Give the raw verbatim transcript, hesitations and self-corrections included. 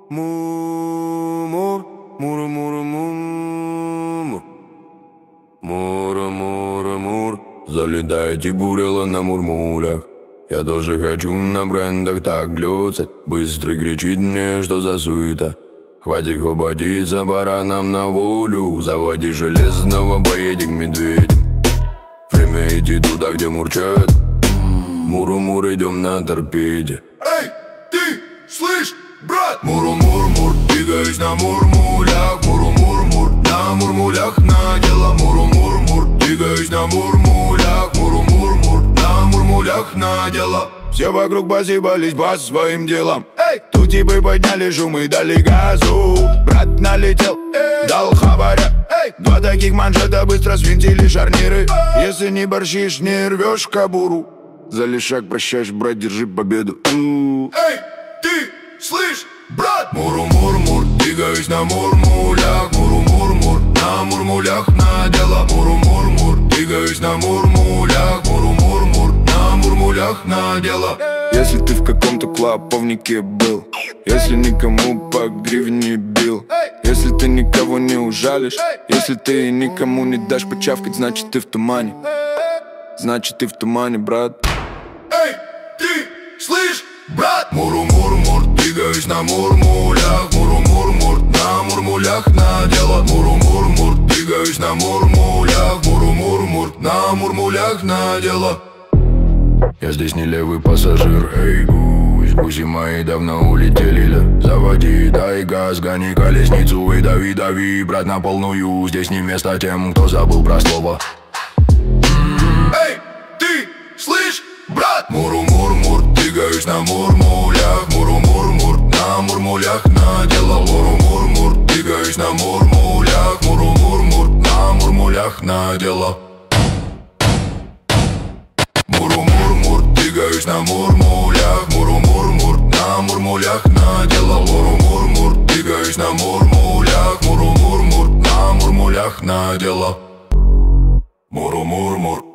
Мур, мур, мур, мур, мур, мур, мур. Залетаете бурила на мурмулях. Я тоже хочу на брендах так глюцать. Быстрый кричит мне, что за суета. Хватит хватиться, пора нам на волю. Заводи железного, поедем к медведям. Время идти туда, где мурчат. Муру-мур, идем на торпеде. Эй, ты, слышь, брат? Муру-мур-мур, двигаюсь на мурмулях. Муру-мур-мур, на мурмулях надела. Муру-мур-мур, двигаюсь на мурмулях. Муру-мур-мур, на мурмулях надела. Все вокруг посыпались по своим делам. Эй, тут типы подняли шум и дали газу. Брат налетел, эй, дал хабаря. эй, Два таких манжета быстро свинтили шарниры. Если не борщишь, не рвешь кобуру. За лишак прощаешь, брат, держи победу. эй, ты, слышь, брат? Муру-мур-мур, двигаюсь на мурмулях. Муру-мур-мур, на мурмулях надела. Муру-мур-мур, двигаюсь на мурмулях. Муру-мур-мур, на мурмулях надела. Если ты в каком-то клоповнике был, если никому по гривне бил, если ты никого не ужалишь, если ты никому не дашь почавкать, значит ты в тумане. Значит ты в тумане, брат. Эй, ты, слышь, брат? Муру-мур-мур, двигаюсь на мурмулях. Муру-мур-мур, на мурмулях надела. Муру-мур-мур, двигаюсь на мурмулях. Муру-мур-мур, на мурмулях надела. Я здесь не левый пассажир, эй, гусь. Гуси мои давно улетели, да. Заводи, дай газ, гони колесницу и дави, дави, брат, на полную. Здесь не место тем, кто забыл про слово. Эй, ты, слышь, брат? Муру-мур-мур, двигаюсь на мурмулях. Муру-мур-мур, на мурмулях надела. Муру-мур-мур, двигаюсь на мурмулях. Муру-мур-мур, на мурмулях надела. Муру-мур-мур, двигаюсь на мурмулях. Муру-мур-мур, на мурмулях надела. Муру-мур-мур, двигаюсь на мурмулях. Муру-мур-мур, на мурмулях надела. Муру-мур-мур.